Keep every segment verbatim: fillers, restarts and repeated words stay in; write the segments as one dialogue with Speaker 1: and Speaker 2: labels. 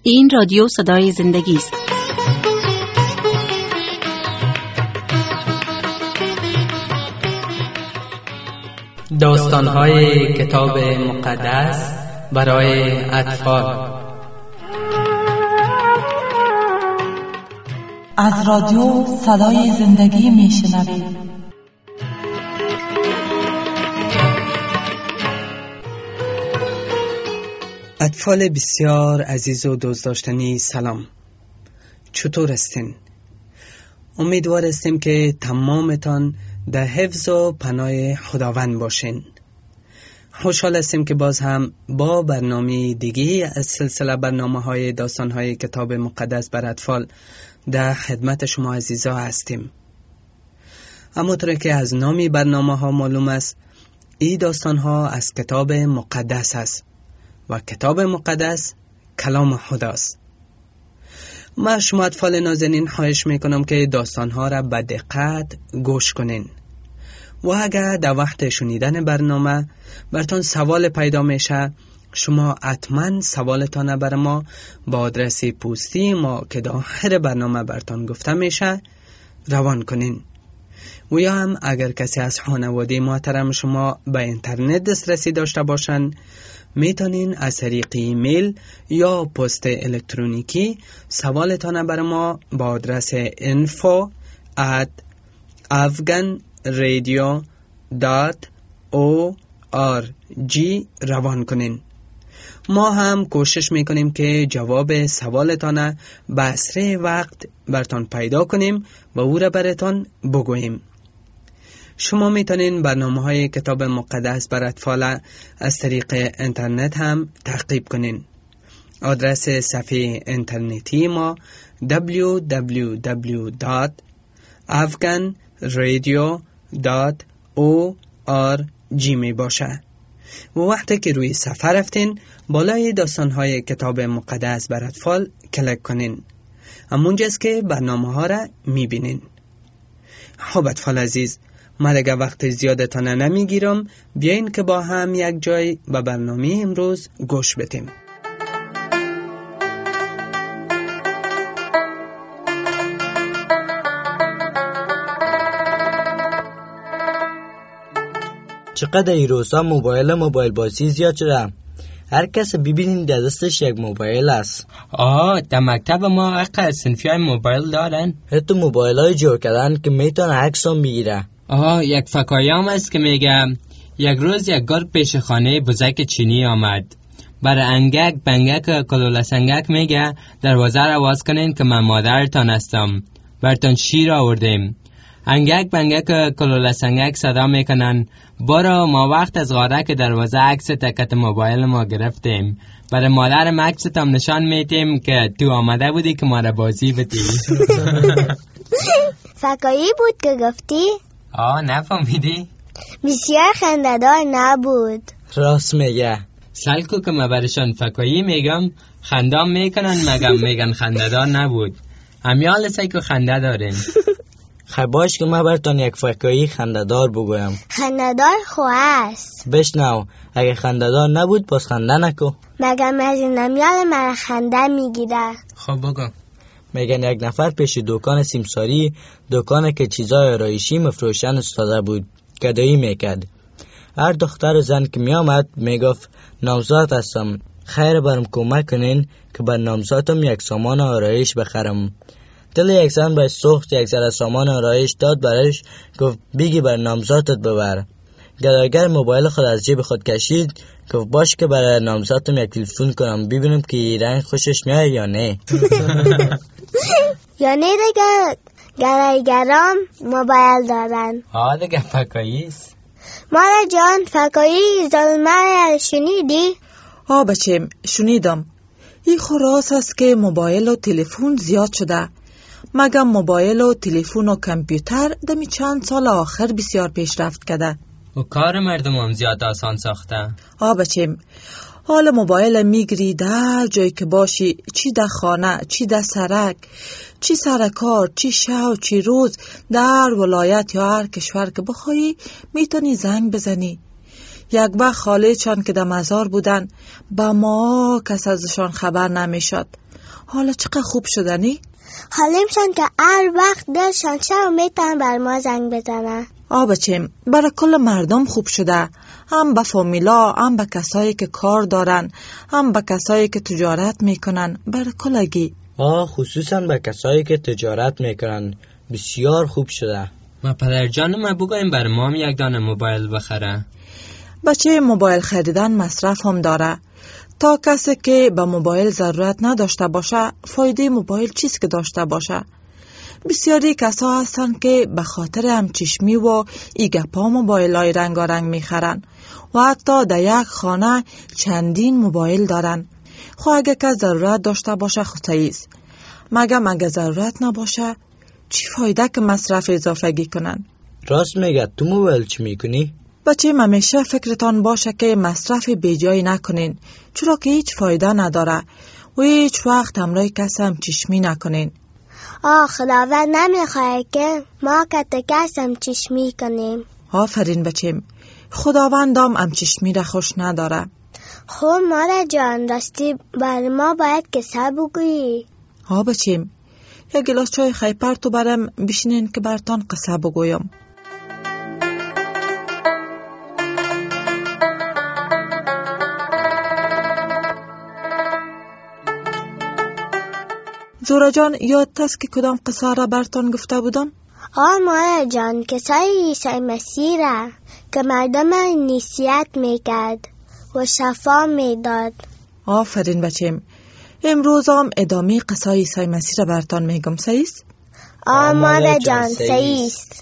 Speaker 1: این رادیو صدای زندگی است.
Speaker 2: داستان‌های کتاب مقدس برای اطفال.
Speaker 3: از رادیو صدای زندگی میشنوید.
Speaker 2: اطفال بسیار عزیز و دوست داشتنی، سلام. چطور هستین؟ امیدوار هستیم که تمامتان در حفظ و پناه خداوند باشین. خوشحال هستیم که باز هم با برنامه دیگه از سلسله برنامه های داستان های کتاب مقدس بر اطفال در خدمت شما عزیزا هستیم. اما طور که از نامی برنامه ها معلوم است، این داستان ها از کتاب مقدس است و کتاب مقدس کلام خداست. من شما اطفال نازنین خواهش میکنم که داستان ها را به دقت گوش کنین و اگر در وقت شنیدن برنامه براتون سوال پیدا میشه، شما حتما سوالتان بر ما با آدرس پستی ما که در آخر برنامه براتون گفته میشه روان کنین. و یا هم اگر کسی از خانواده محترم شما به اینترنت دسترسی داشته باشن، میتونین از طریق ایمیل یا پست الکترونیکی سوالتان بر ما با آدرس info at afghanradio dot org روان کنین. ما هم کوشش میکنیم که جواب سوالتان به اسرع وقت برتان پیدا کنیم و او را برتان بگوییم. شما میتونین برنامه های کتاب مقدس بر اطفال از طریق اینترنت هم تعقیب کنین. آدرس صفحه اینترنتی ما دبلیو دبلیو دبلیو دات afghan radio dot org می باشه. و وقتی که روی صفحه رفتین، بالای داستان های کتاب مقدس بر اطفال کلیک کنین. همونجاست که برنامه ها را میبینین. خب اطفال عزیز، من اگر وقت زیادتان نمیگیرم، بیاین که با هم یک جای به برنامه امروز گوش بدیم.
Speaker 4: چقدر این روزها موبایل موبایل بازی زیاد شده. هر کس ببینین در دستش یک موبایل است.
Speaker 5: آه، در مکتب ما اقل صنفی های موبایل دارن.
Speaker 4: حتی موبایل های جور کردن که میتونه عکس هم بگیره.
Speaker 5: آه، یک فکایام است که میگه یک روز یک گرگ پیش خانه بزرگ چینی آمد. برای انگک بنگک کلوله سنگک میگه دروازه را باز کنین که من مادرتان هستم، برتان شیر آوردیم. انگک بنگک کلوله سنگک صدا میکنن برو، ما وقت از غاره که دروازه عکس تکت موبایل ما گرفتیم. برای مادر عکستم نشان میدیم که تو آمده بودی که ما را بازی بدی.
Speaker 6: فکایی بود که گفتی؟
Speaker 5: آه، نفهمیدی؟
Speaker 6: بسیار خنده‌دار نبود.
Speaker 4: راست میگه.
Speaker 5: سالکو که ما برشان فکایی میگم خندام میکنن، مگم میگن خنده‌دار نبود. همیال سی که خنده دارین.
Speaker 4: خیلی باش که من براتون یک فکایی خنده‌دار بگویم.
Speaker 6: خنده‌دار خو است.
Speaker 4: بشنو، اگه خنده‌دار نبود باز خنده نکو.
Speaker 6: مگم از این نمیال مرا خنده میگیره.
Speaker 5: خب بگو.
Speaker 4: میگن یک نفر پیش دکان سیمساری، دکانه که چیزای آرایشی مفروشن استاده بود، گدایی میکرد. هر دختر و زن که میامد میگفت نامزاد هستم، خیر برم کمک کنین که بر نامزادم یک سامان آرایش بخرم. دل یک زن باید سوخت، یک ذره سامان آرایش داد برش، گفت بگی بر نامزادت ببر. گداگر موبایل خود از جیب خود کشید، گفت باش که برای نامزادم یک تلفن کنم ببینم که رنگ خوشش میاد یا نه.
Speaker 6: یا نه دیگه گرایگرام موبایل دارن.
Speaker 5: آه دیگه فکاییست.
Speaker 6: مالا جان، فکایی ظلمه شنیدی؟
Speaker 3: آه بچه شنیدم. این خراس است که موبایل و تلفن زیاد شده. مگم موبایل و تلفن و کامپیوتر دمی چند سال آخر بسیار پیشرفت کرده
Speaker 5: و کار مردم هم زیاد آسان ساخته.
Speaker 3: آه بچه، حالا موبایل میگیری در جایی که باشی، چی در خانه، چی در سرک، چی سرکار، چی شب، چی روز، در ولایت یا هر کشور که بخوایی میتونی زنگ بزنی. یک وقت خاله چان که در مزار بودن با ما کس ازشان خبر نمیشد. حالا چقدر خوب شدنی؟
Speaker 6: حالیمشان که هر وقت دلشان شد میتونن بر ما زنگ بزنن.
Speaker 3: آ بچیم، برای کل مردم خوب شده، هم به فامیلا، هم به کسایی که کار دارن، هم به کسایی که تجارت میکنن، برای کلگی.
Speaker 4: آه خصوصا به کسایی که تجارت میکنن بسیار خوب شده.
Speaker 5: ما پدر جان ما بگویم بر ما هم یک دانه موبایل بخره.
Speaker 3: بچه موبایل خریدن مصرف هم داره. تا کسی که به موبایل ضرورت نداشته باشه، فایده موبایل چیست که داشته باشه؟ بسیاری کسا هستن که به خاطر همچشمی و ای گپا موبایل های رنگارنگ میخرن و حتی در یک خانه چندین موبایل دارن. خب اگه که ضرورت داشته باشه خصیص، مگه مگه ضرورت نباشه چی فایده که مصرف اضافگی کنن؟
Speaker 4: راست میگه. تو موبایل چی میکنی؟
Speaker 3: بچه همیشه فکرتان باشه که مصرف بیجایی نکنین، چرا که هیچ فایده نداره و هیچ وقت همراه کس هم چشمی نکنین.
Speaker 6: آه خداوند نمیخواه که ما کت کس هم چشمی کنیم.
Speaker 3: آفرین بچیم، خداوندم هم چشمی را خوش نداره.
Speaker 6: خب مادر جان راستی بر ما باید قصه بگویی.
Speaker 3: ها بچیم، یک گلاس چای خیپر تو برم بشینین که برتان قصه بگویم. زورا جان یاد است که کدام قصه را برتان گفته بودم؟
Speaker 6: آه مادر جان قصه عیسی مسیح را که مردم نصیحت میکرد و شفا میداد.
Speaker 3: آفرین بچیم، امروز هم ادامه قصه عیسی مسیح را برتان میگم. سعیست؟
Speaker 6: آه مادر جان سعیست.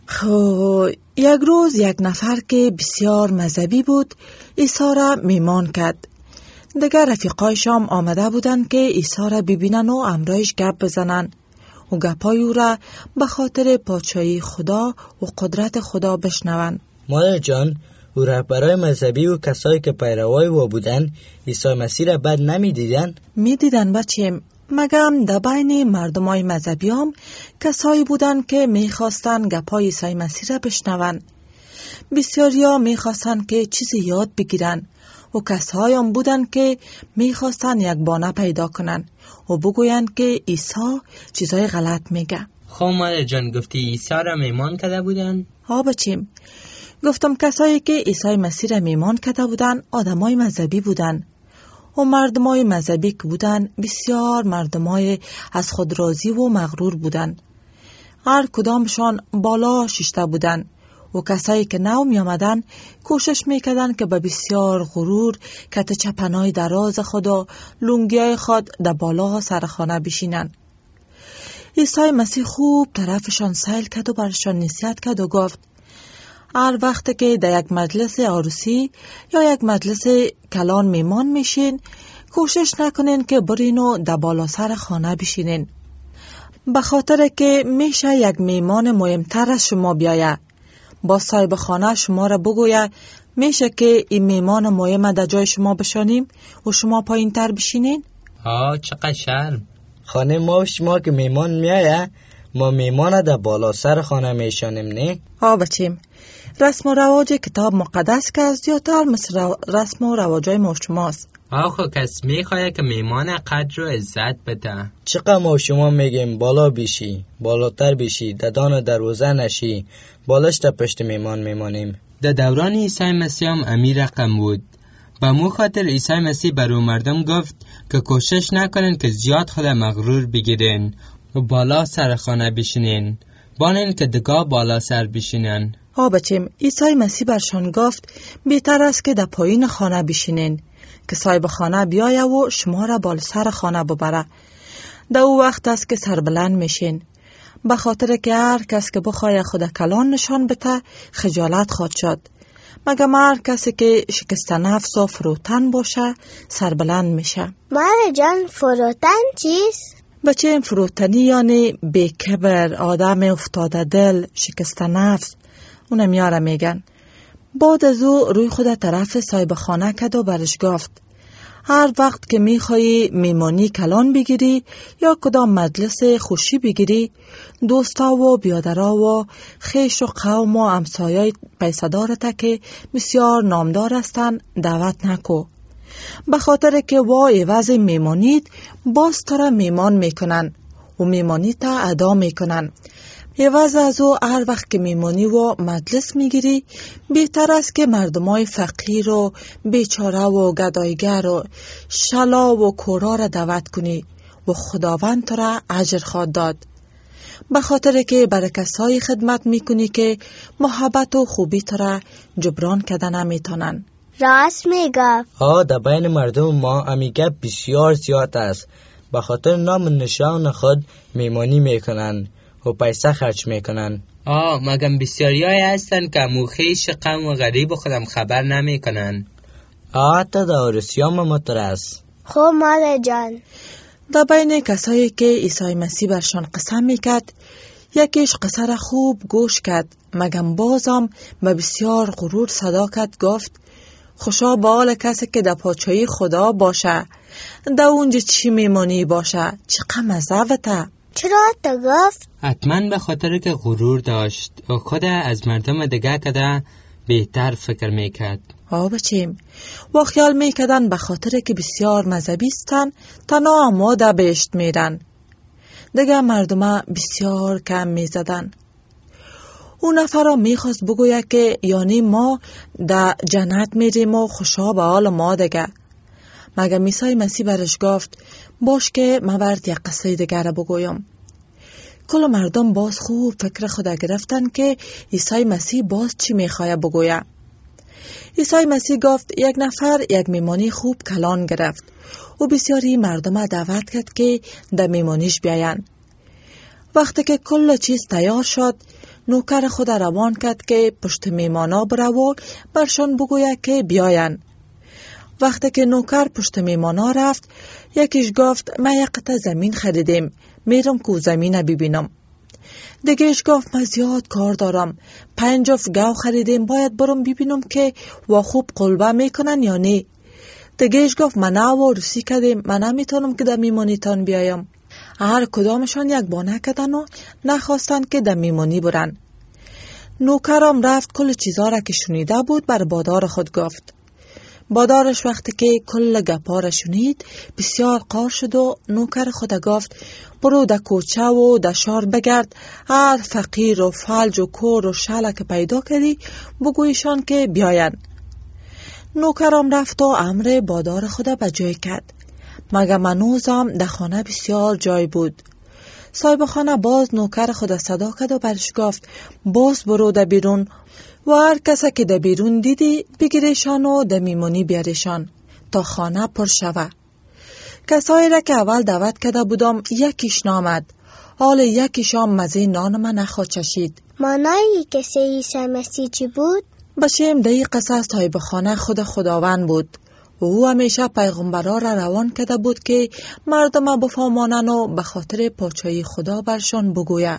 Speaker 3: خب یک روز یک نفر که بسیار مذهبی بود عیسی را میمان کرد. دیگر رفیقایش هم آمده بودند که عیسی را ببینن و امرایش گپ بزنن و گپای او را به خاطر پادشاهی خدا و قدرت خدا بشنون.
Speaker 4: مادر جان، او رهبرای مذهبی و کسایی که پیروای او بودن عیسی مسیح را بد نمی دیدن؟
Speaker 3: می دیدن بچیم، مگم در بین مردمای مذهبی هم کسایی بودن که می خواستن گپای عیسی مسیح را بشنون. بسیاری ها می خواستن که چیزی یاد بگیرن و کسایی هم بودن که می خواستن یک بانه پیدا کنن و بگوین که عیسی چیزای غلط میگه.
Speaker 5: خب مادر جان گفتی عیسی را میمان کرده بودن؟
Speaker 3: ها بچیم، گفتم کسایی که عیسی مسیح را میمان کرده بودن آدمای مذهبی بودن و مردمای مذهبی که بودن بسیار مردمای از خود راضی و مغرور بودن. هر کدامشان بالا ششته بودن و کسایی که نو می آمدن کوشش میکردن که به بسیار غرور کت چپنای دراز خود و لنگیای خود در بالا سرخانه بشینن. عیسی مسیح خوب طرفشان سیل کرد و برشان نصیحت کرد و گفت هر وقت که در یک مجلس عروسی یا یک مجلس کلان میمان میشین کوشش نکنین که برین و در بالا سر خانه بشینین، به خاطر که میشه یک میمان مهمتر از شما بیایه. با صاحب خانه شما را بگویه میشه که این میمان مهم در جای شما بشانیم و شما پایین تر بشینین؟
Speaker 5: آه چقدر شرم.
Speaker 4: خانه ما و شما که میمان میایه، ما میمان در بالا سر خانه میشانیم نه؟
Speaker 3: ها بچیم، رسم و رواج کتاب مقدس که از زیادتر مثل رو... رسم و رواجای ما شماست.
Speaker 5: آخو کس میخواه که میمان قدر و عزت بده.
Speaker 4: چقدر ما شما میگیم بالا بیشی، بالاتر بیشی، ددان دروازه نشی، بالش تا پشت میمان میمانیم.
Speaker 5: در دوران عیسی مسیح هم امیر رقم بود. با مو خاطر عیسی مسیح برو مردم گفت که کوشش نکنن که زیاد خود مغرور بگیرن و بالا سر خانه بشینن، بانن که دگاه بالا سر بشینن.
Speaker 3: ها بچیم، عیسی مسیح برشان گفت بهتر است که در پایین خانه بشینن که صاحب خانه بیایه و شما را بالا سر خانه ببره. در او وقت است که سربلند میشین، به خاطر که هر کس که بخواه خود کلان نشان بده خجالت خواهد شد، مگه هر کسی که شکست نفس و فروتن باشه سربلند میشه.
Speaker 6: مادر جان فروتن چیست؟
Speaker 3: بچه این فروتنی یعنی بی کبر، آدم افتاده دل، شکست نفس، اونم یاره میگن. بعد از او روی خود طرف صاحب خانه کد و برش گفت هر وقت که میخوایی میمانی کلان بگیری یا کدام مجلس خوشی بگیری، دوستا و بیادرا و خیش و قوم و همسایه پیسدارتا که بسیار نامدار هستن دعوت نکو. به خاطر که وا عوض میمانید باز تو را میمان میکنن و میمانی تا ادا میکنن. عوض از او هر وقت که میمانی و مجلس میگیری بهتر است که مردمای فقیر و بیچاره و گدایگر و شلا و کورا را دعوت کنی و خداوند تو را اجر خواهد داد. به خاطر که برای کسایی خدمت میکنی که محبت و خوبی تو را جبران کردن نمیتونن.
Speaker 6: راست میگفت.
Speaker 4: ها در بین مردم ما امیگه بسیار زیاد است. به خاطر نام نشان خود میمانی میکنن و پیسه خرج میکنن.
Speaker 5: آه مگم بسیاری های هستن که موخیش قوم و غریب خودم خبر نمیکنن.
Speaker 4: آه حتی در عروسیام مطر است.
Speaker 6: خب مادر جان،
Speaker 3: در بین کسایی که عیسی مسیح برشان قسم میکرد یکیش قصه را خوب گوش کرد، مگم بازم به بسیار غرور صدا کرد گفت خوشا به حال کسی که در پادشاهی خدا باشه، در اونجا چی میمانی باشه، چه مزوته.
Speaker 6: چرا تو گفت؟
Speaker 5: حتما به خاطر که غرور داشت و خود از مردم دیگه کده بهتر فکر میکرد.
Speaker 3: آه بچیم و خیال میکردن به خاطر که بسیار مذهبیستن تنها ما در بهشت میرن. دیگه مردم بسیار کم میزدن. اون نفر میخواست بگویه که یعنی ما در جنت میریم و خوشا به حال ما دیگه. مگه عیسی مسیح برش گفت باش که من برات یک قصه دیگه را بگویم. کل مردم باز خوب فکر خدا گرفتن که عیسی مسیح باز چی میخواه بگویه. عیسی مسیح گفت یک نفر یک میمانی خوب کلان گرفت و بسیاری مردم دعوت کرد که در میمانیش بیاین. وقتی که کل چیز تیار شد نوکر خود روان کرد که پشت میمانا بره و برشان بگویه که بیاین. وقتی که نوکر پشت میمانا رفت یکیش گفت من یک قطعه زمین خریدیم میرم که زمین ببینم. دیگهش گفت من زیاد کار دارم پنج جفت گاو خریدیم باید برم ببینم که و خوب قلبه میکنن یا نه. دیگهش گفت من نه و روسی کردیم من نمیتونم که در میمانیتان بیایم. هر کدامشان یک بانه کردن و نخواستن که در میمانی برن. نوکرم رفت کل چیزا را که شنیده بود بر بادار خود گفت. بادارش وقتی که کل گپا را شنید بسیار قار شد و نوکر خود گفت برو در کوچه و در شهر بگرد هر فقیر و فلج و کور و شله که پیدا کردی بگویشان که بیاین. نوکرم رفت و امر بادار خود به جای کرد. مگه منوزم در خانه بسیار جای بود. صاحب خانه باز نوکر خود صدا کرد و برش گفت باز برو در بیرون و هر کسی که در بیرون دیدی بگیرشان و در میمانی بیارشان تا خانه پر شوه. کسایی را که اول دعوت کرده بودم یکیش نامد، حال یکیشان مزه نان من نخواد چشید.
Speaker 6: مانایی کسی عیسی مسیح چی بود؟
Speaker 3: بشیم در این قصه صاحب خانه خود خداوند بود و او همیشه پیغمبرها را روان کرده بود که مردم بفهمانن و به خاطر پادشاهی خدا برشان بگویه.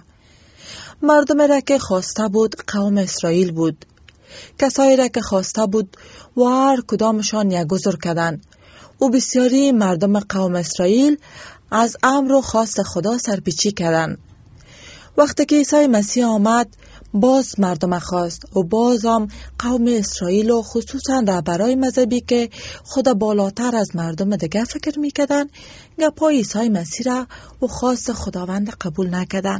Speaker 3: مردم را که خواسته بود قوم اسرائیل بود. کسایی را که خواسته بود و هر کدامشان یک گذر کردن و بسیاری مردم قوم اسرائیل از امر و خواست خدا سرپیچی کردن. وقتی که عیسی مسیح آمد باز مردم خواست و بازم قوم اسرائیل و خصوصا رهبرای مذهبی که خدا بالاتر از مردم دیگه فکر میکردن گپای عیسی مسیح را و خواست خداوند قبول نکردن.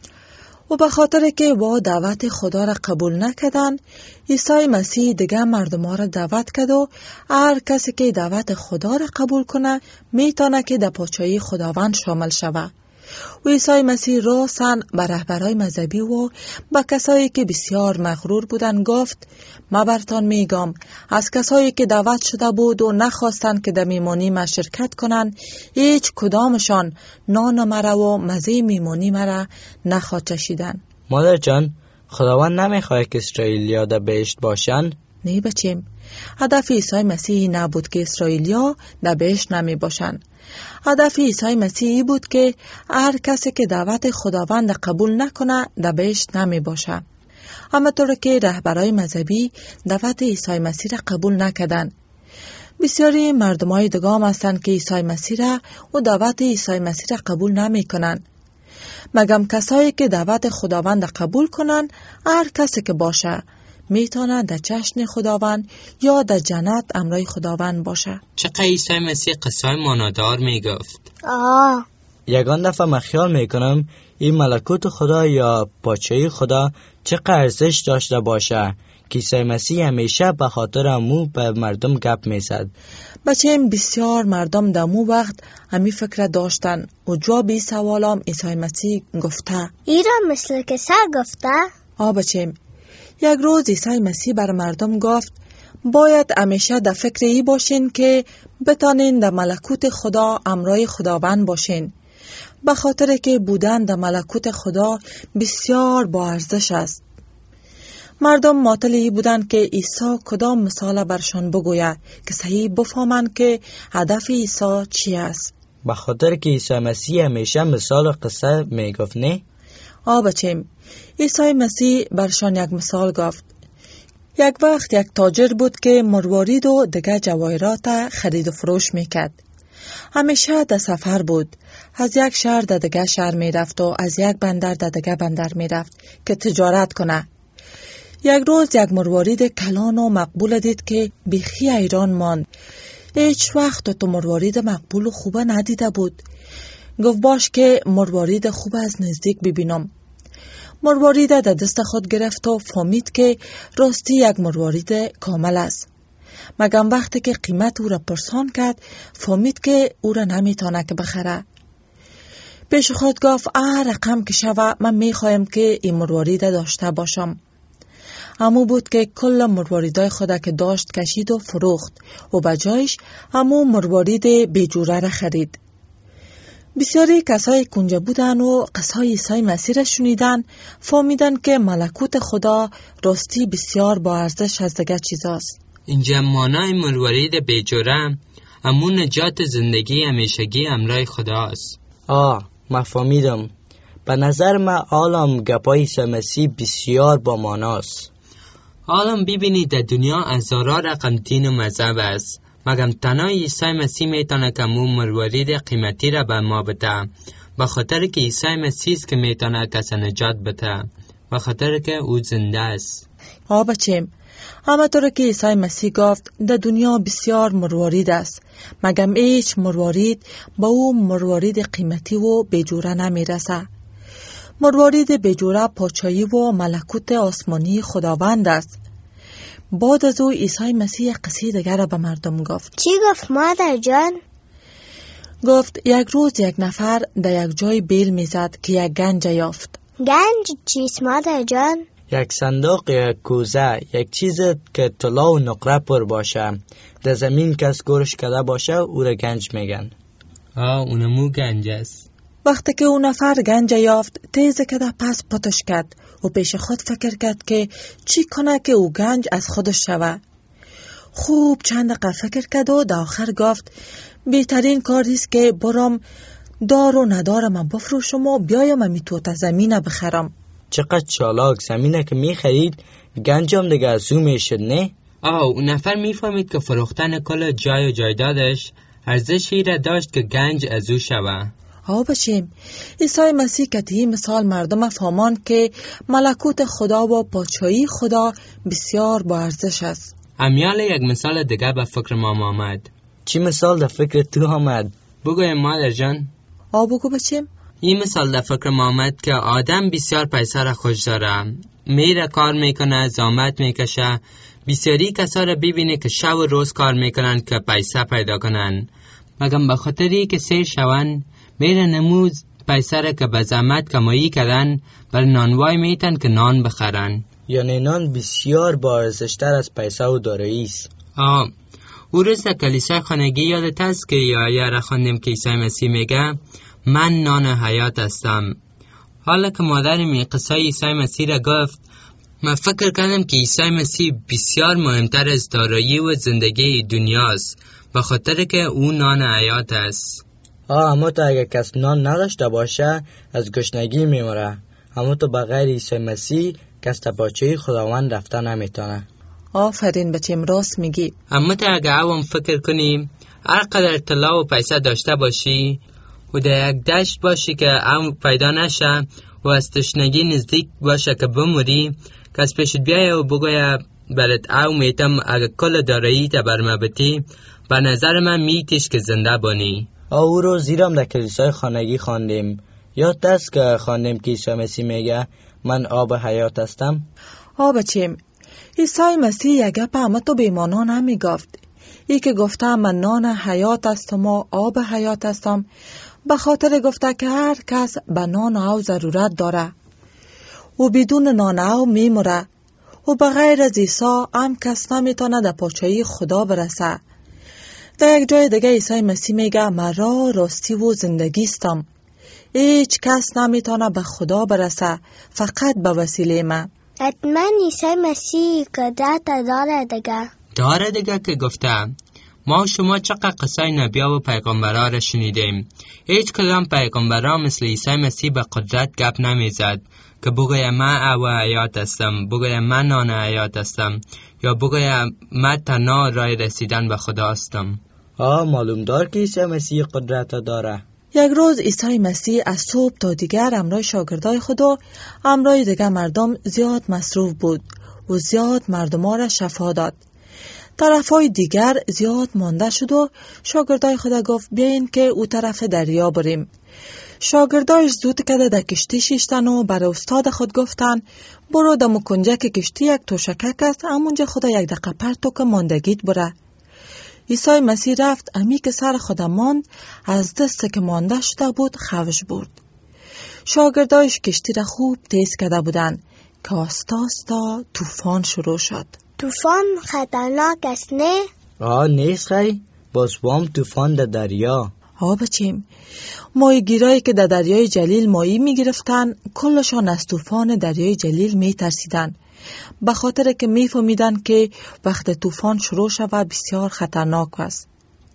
Speaker 3: و به خاطر که با دعوت خدا را قبول نکردن عیسی مسیح دیگه مردم ها را دعوت کرد و هر کسی که دعوت خدا را قبول کنه میتونه که در پادشاهی خداوند شامل شوه. و عیسی مسیح راستن به رهبرای مذهبی و به کسایی که بسیار مغرور بودن گفت من برتان میگم از کسایی که دعوت شده بود و نخواستن که در میمانی ما شرکت کنن هیچ کدامشان نان مرا و مزه میمانی مرا نخواد چشیدن.
Speaker 4: مادر جان خداوند نمیخواد که اسرائیلیا در بهشت باشن؟
Speaker 3: نه بچیم، هدف عیسی مسیح نبود که اسرائیلیا در بهشت نمی باشن. هدف عیسی مسیح بود که هر کسی که دعوت خداوند قبول نکنه در بهشت نمی باشه. همانطور که رهبرای مذهبی دعوت عیسی مسیح را قبول نکردن. بسیاری مردمای دیگه هم هستند که عیسی مسیح را و دعوت عیسی مسیح را قبول نمی کنن. مگم کسایی که دعوت خداوند قبول کنن هر کسی که باشه میتونه در جشن خداوند یا در جنت امرای خداوند باشه.
Speaker 5: چقدر عیسی مسیح قصای مانادار میگفت.
Speaker 6: آه
Speaker 4: یگان دفعه من خیال میکنم این ملکوت خدا یا پادشاهی خدا چقدر ارزش داشته باشه که عیسی مسیح همیشه به خاطر امو به مردم گپ میزد.
Speaker 3: بچه‌ام بسیار مردم در مو وقت همی فکر داشتن و جواب این سوالام عیسی مسیح گفته.
Speaker 6: ایرا مثل که سر گفته؟
Speaker 3: آ بچه‌ام، یک روز عیسی مسیح بر مردم گفت باید همیشه در فکر ای باشین که بتانین در ملکوت خدا امرای خداوند باشین، به خاطر که بودن در ملکوت خدا بسیار با ارزش است. مردم معطلی بودند که عیسی کدام مثال برشان بگوید که صحیح بفهمند که هدف عیسی چی است.
Speaker 4: به خاطر که عیسی مسیح همیشه مثال قصه میگفت نه؟
Speaker 3: آ بچیم، عیسی مسیح برشان یک مثال گفت. یک وقت یک تاجر بود که مروارید و دیگه جواهرات خرید و فروش میکرد. همیشه در سفر بود، از یک شهر در دیگه شهر میرفت و از یک بندر در دیگه بندر میرفت که تجارت کنه. یک روز یک مروارید کلان و مقبول دید که بیخی حیران ماند. هیچ وقت تو مروارید مقبول و خوبه ندیده بود. گفت باش که مروارید خوب از نزدیک ببینم. مروارید در دست خود گرفت و فهمید که راستی یک مروارید کامل است. مگم وقتی که قیمت او را پرسان کرد فهمید که او را نمیتونه که بخره. پیش خود گفت اه رقم که شوه من میخوایم که این مروارید داشته باشم. همو بود که کل مرواریدای خود که داشت کشید و فروخت و بجایش همو مروارید بیجوره را خرید. بسیاری کسای کنجه بودن و قصای عیسی مسیح را شنیدن، فهمیدن که ملکوت خدا راستی بسیار با ارزش از دیگه چیزاست.
Speaker 5: اینجا مانای مروارید بیجوره همون نجات زندگی همیشگی امرای خداست.
Speaker 4: آه من فهمیدم. به نظر من عالم گپای عیسی مسیح بسیار با ماناست.
Speaker 5: عالم ببینید در دنیا هزاران رقم دین و مذهب است، مگم تنها عیسی مسیح میتونه که مو مروارید قیمتی را به ما بده، به خاطر که عیسی مسیح است که میتونه کس نجات بده، به خاطر که او زنده است.
Speaker 3: آ بچیم، همه طور که عیسی مسیح گفت در دنیا بسیار مروارید است، مگم هیچ مروارید با او مروارید قیمتی و بیجوره نمیرسه. مروارید بیجوره پادشاهی و ملکوت آسمانی خداوند است. بعد از او عیسی مسیح قصه دیگر را به مردم گفت.
Speaker 6: چی گفت مادر جان؟
Speaker 3: گفت یک روز یک نفر در یک جای بیل میزد که یک گنج یافت.
Speaker 6: گنج چیست مادر جان؟
Speaker 4: یک صندوق، یک کوزه، یک چیز که طلا و نقره پر باشه. در زمین کس گورش کرده باشه او را گنج میگن.
Speaker 5: آه اونمو گنج است.
Speaker 3: وقتی که اون نفر گنج یافت تیز کده پس پتش کرد و پیش خود فکر کرد که چی کنه که او گنج از خودش شوه. خوب چند دقیقه فکر کرد و در آخر گفت بهترین کاریست که برام دار و ندارم بفروشم و بیایم امی توت زمینه بخرم.
Speaker 4: چقدر چالاک، زمینه که میخرید گنجم دیگه از او میشد نه؟
Speaker 5: آه اون نفر میفهمید که فروختن کل جای و جایدادش ارزشی را داشت که گنج از او شوه.
Speaker 3: ها بچیم، عیسی مسیح کتی مثال مردم فهمان که ملکوت خدا و پادشاهی خدا بسیار با ارزش است.
Speaker 5: امیال یک مثال دیگه به فکر ما آمد.
Speaker 4: چی مثال در فکر تو آمد؟
Speaker 5: بگویم مادر جان.
Speaker 3: آ بگو بچیم.
Speaker 5: این مثال در فکر ما آمد که آدم بسیار پیسه را خوش داره، میره کار میکنه، زحمت میکشه، بسیاری کسا را ببینه که شب و روز کار میکنن که پیسه پیدا کنن، مگم به خاطری که سیر شون میره نموز پیسه را که به زحمت کمایی کردن بر نانوای میتن که نان بخرن.
Speaker 4: یعنی نان بسیار با ارزشتر از پیسه و دارایی است.
Speaker 5: آه او روز در کلیسای خانگی یادت است که یا یا را خواندیم که عیسی مسیح میگه من نان حیات هستم. حالا که مادرم این قصه عیسی مسیح را گفت، من فکر کردم که عیسی مسیح بسیار مهمتر از دارایی و زندگی دنیاست، به خاطر که او نان حیات است.
Speaker 4: آه اما تو اگر کس نان نداشته باشه از گشنگی میموره، اما تو بغیر عیسی مسیح کس تا پادشاهی خداوند رفته نمیتونه.
Speaker 3: آفرین بچیم، راست میگی.
Speaker 5: اما تو اگر هم فکر کنی هر قدر طلا و پیسه داشته باشی و در یک دشت باشی که هم پیدا نشه و از تشنگی نزدیک باشه که بموری، کس پیشت بیایه و بگویه برات او میتم اگه کل دارایی تا برمبتی، به نظر من میتیش که زنده بانی.
Speaker 4: او رو زیرم در کلیسای خانگی خواندیم. یاد دست که خواندیم که عیسی مسیح میگه من آب حیات هستم.
Speaker 3: آب چیم؟ عیسی مسیح یک گپ اما تو به ایمانان هم میگفت. ای که گفته من نان حیات هستم و آب حیات هستم، به خاطر گفته که هر کس به نان او ضرورت داره و بدون نان او میموره و بغیر از عیسی هم کس نمیتونه در پادشاهی خدا برسه. در یک جای دیگه عیسی مسیح میگه من راه، راستی و زندگی هستم. هیچ کس نمیتونه به خدا برسه فقط به وسیله من.
Speaker 6: حتما عیسی مسیح قدرت داره دیگه.
Speaker 5: داره دیگه که گفته ما شما چقدر قصای نبیا و پیغمبرها را شنیدیم. هیچ کدام پیغمبرها مثل عیسی مسیح به قدرت گپ نمیزد که بگویم من آب حیات هستم، بگویم من نان حیات هستم، یا بگویم من تنها راه رسیدن به خدا هستم.
Speaker 4: آه معلوم دار که عیسی مسیح قدرت داره.
Speaker 3: یک روز عیسی مسیح از صبح تا دیگر همراه شاگردای خود و همراه دیگر مردم زیاد مصروف بود و زیاد مردم را شفا داد. طرفای دیگر زیاد مانده شد و شاگردای خود گفت بیاین که او طرف دریا بریم. شاگردایش زود کده در کشتی شیشتن و برای استاد خود گفتن برو در مکنجه که کشتی یک توشکک است، همونجا خدا یک دقیقه پرتو که ماندگیت بره. عیسی مسیح رفت، امی که سر خود ماند از دست که مانده شده بود خوش برد. شاگردایش کشتی را خوب تیز کرده بودن که آستا آستا طوفان شروع شد.
Speaker 6: طوفان خطرناک است نه؟
Speaker 4: آه نیست خی، باز بام طوفان در دریا.
Speaker 3: آه بچیم، ماهی گیرایی که در دریای جلیل ماهی می گرفتن کلشان از طوفان دریای جلیل می ترسیدن، به خاطر که می فهمیدن که وقت طوفان شروع شود بسیار خطرناک است.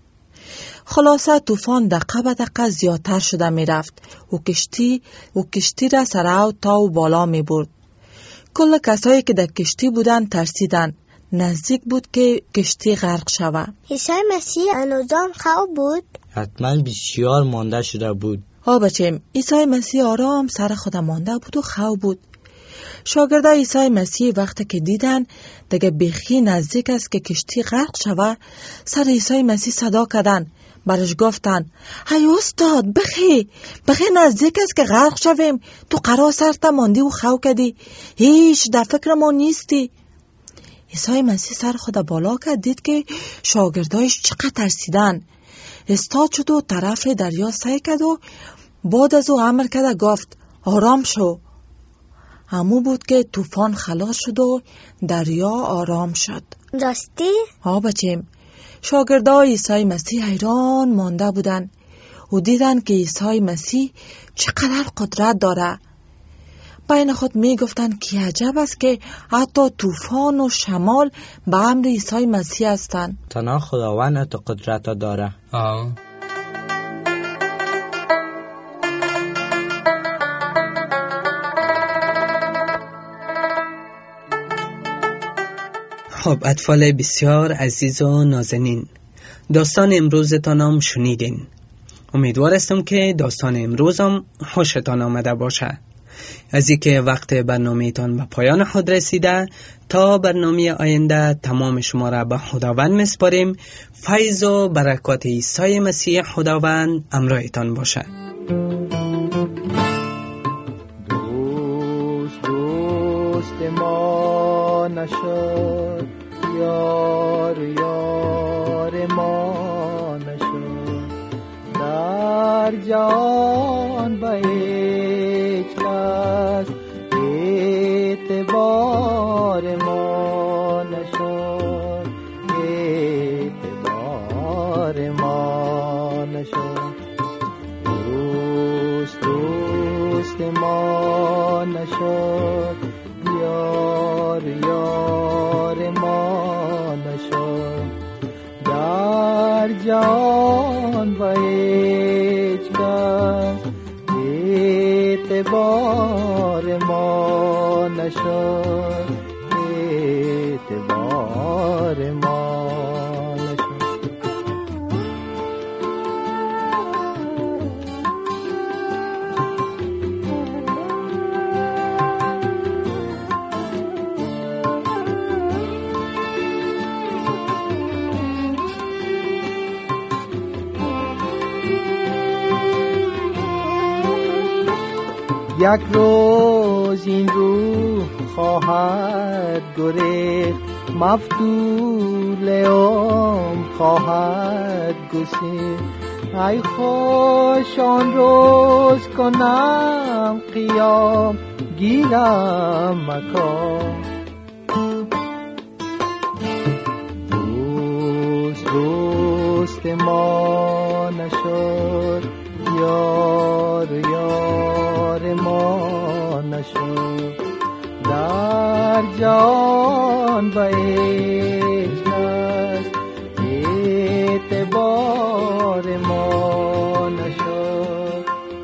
Speaker 3: خلاصه طوفان دقیقه به دقیقه زیادتر شده می رفت و کشتی و کشتی را سراو تا و بالا می برد. کل کسایی که در کشتی بودن ترسیدن، نزدیک بود که کشتی غرق شود.
Speaker 6: عیسی مسیح هنوزم خواب بود؟
Speaker 4: حتما بسیار مانده شده بود.
Speaker 3: ها بچیم، عیسی مسیح آرام سر خود مانده بود و خواب بود. شاگردای عیسی مسیح وقتی که دیدن دیگه بیخی نزدیک است که کشتی غرق شود، سر عیسی مسیح صدا کردن، برش گفتن های استاد بخی بخی نزدیک است که غرق شویم، تو قرار سرت ماندی و خو کردی، هیچ در فکر ما نیستی. عیسی مسیح سر خود بالا کرد، دید که شاگردایش چقدر ترسیدن، استاد شد و طرف دریا سعی کرد و بعد از او امر کرد، گفت آرام شو. همو بود که طوفان خلاص شد و دریا آرام شد.
Speaker 6: راستی؟
Speaker 3: ها بچیم، شاگردای عیسی مسیح حیران مانده بودن و دیدن که عیسی مسیح چقدر قدرت داره. بین خود می گفتن که عجب است که حتی طوفان و شمال به امر عیسی مسیح هستند.
Speaker 4: تنها خداوند تو قدرت داره.
Speaker 5: آه.
Speaker 2: خب اطفال بسیار عزیز و نازنین، داستان امروزتان هم شنیدین. امیدوار هستم که داستان امروزم خوشتان آمده باشه. از اینکه وقت برنامه‌تان به پایان خود رسیده، تا برنامه آینده تمام شما را به خداوند میسپاریم. فیض و برکات عیسی مسیح خداوند همراهتان باشه.
Speaker 7: دوست دوست ما نشد، یار یار ما نشد، در جان به هیچ کس اعتبار ما نشد، اعتبار ما نشد. دوست دوست ما نشد، یار یار ما نشد، در جان و هیچ کس اعتبار ما نشد، اعتبار ما نشد. یک روز این روح خواهد گریخت، مفتول عمر خواهد گسیخت. ای خوش آن روز کنم قیام، گیرم مکان. دوست دوست ما نشد، یار یار ما نشد. در جان به هیچ کس اعتبار ما نشد،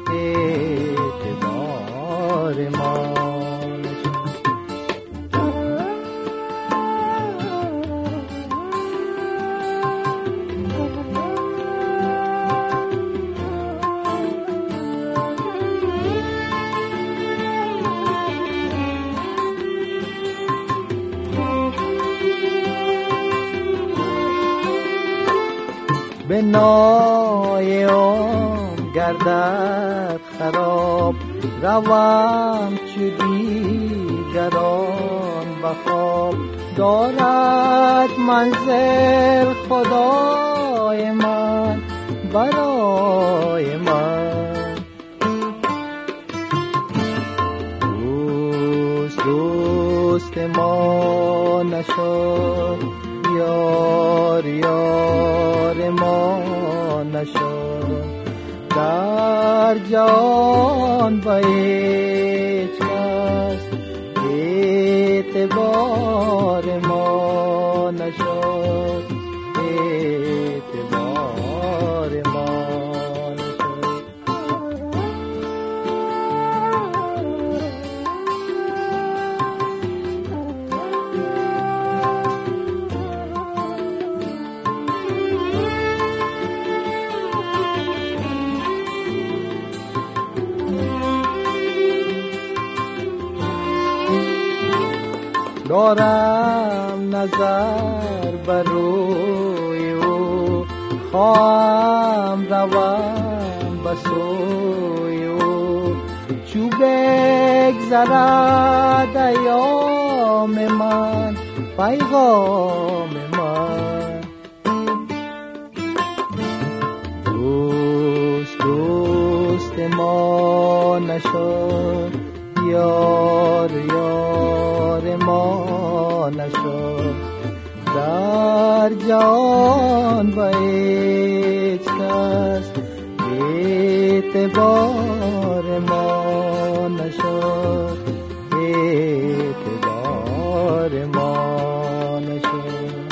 Speaker 7: اعتبار ما نشد. به نایم گردد خراب، روم چو دیگران به خواب. دارد منزل خدای من برای من. دوست دوست ما نشد، یار یار ما نشد. در جان به هیچ کس اعتبار ما نشد، اعتبار ما نشد. دارم نظر بر روی او، خواهم روم به سوی او. چو بگذرد ایام من، پیغام من. دوست دوست ما نشد، یار یار ما نشد. در جان به هیچ کس اعتبار ما نشد، اعتبار ما نشد.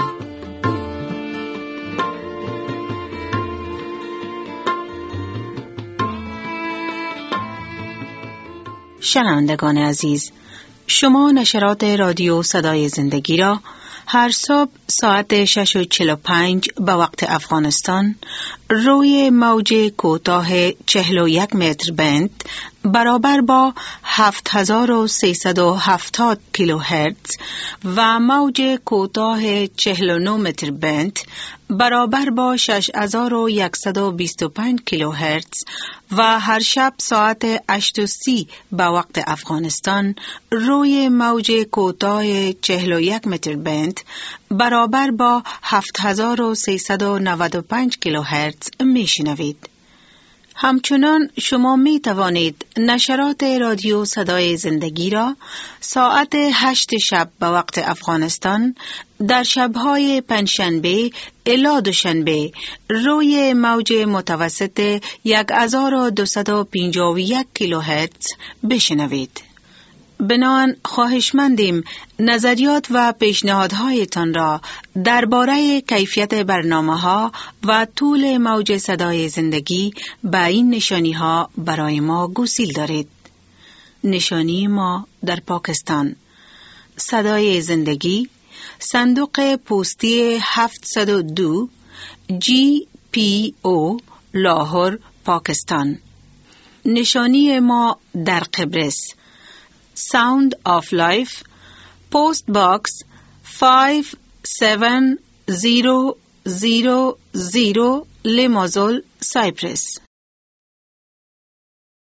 Speaker 1: شنوندگان عزیز، شما نشرات رادیو صدای زندگی را هر صبح ساعت شش و چهل و پنج به وقت افغانستان روی موج کوتاه چهل و یک متر بند برابر با هفت هزار و سیصد و هفتاد کیلوهرتز و موج کوتاه چهل و نه متر بند برابر با شش هزار و صد و بیست و پنج کیلوهرتز و هر شب ساعت هشت و سی به وقت افغانستان روی موج کوتاه چهل و یک متر بند برابر با هفت هزار و سیصد و نود و پنج کیلوهرتز میشنوید. همچنان شما می توانید نشرات رادیو صدای زندگی را ساعت هشت شب به وقت افغانستان در شبهای پنجشنبه الی دوشنبه روی موج متوسط یک هزار و دویست و پنجاه و یک کیلوهرتز بشنوید. بنابراین خواهشمندیم نظریات و پیشنهادهایتان را درباره کیفیت برنامه‌ها و طول موج صدای زندگی به این نشانی‌ها برای ما گسیل دارید. نشانی ما در پاکستان: صدای زندگی، صندوق پستی هفتصد و دو، جی پی او، لاهور، پاکستان. نشانی ما در قبرس: Sound of Life, Post Box five seven zero zero zero, Limassol, Cyprus.